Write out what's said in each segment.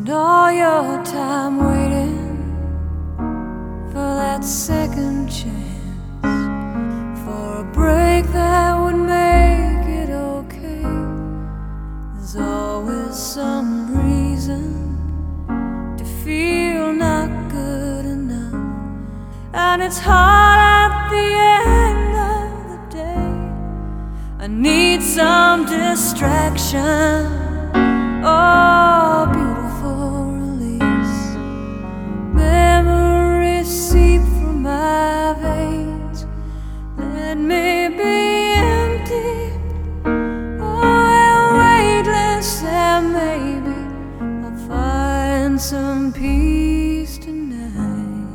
all your time waiting for that second chance, for a break that would make it okay. There's always some reason to feel not good enough, and it's hard at the end of the day. I need some distraction. Oh, beautiful release. Memories seep through my veins. Let me be empty, oh, weightless, and maybe I'll find some peace tonight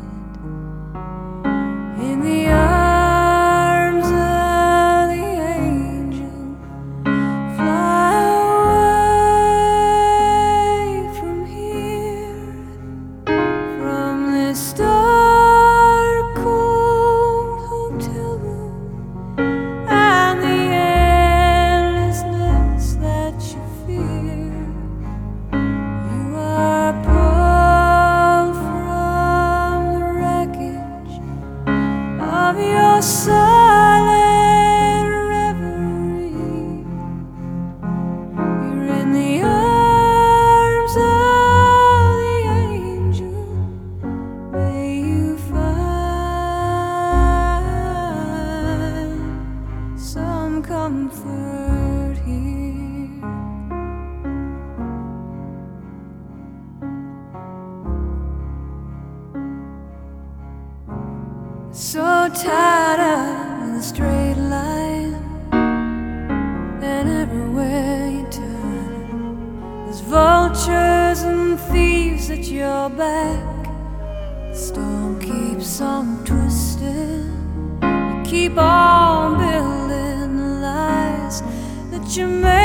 in the arms of the angel. Fly this dark, cold hotel room and the endlessness that you fear. You are pulled from the wreckage of your silent reverie. You're in the arms of the angel. May you find some comfort here. So tired of the straight line, and everywhere you turn, there's vultures and thieves at your back. The storm keeps on twisting. You keep on building the lies that you made.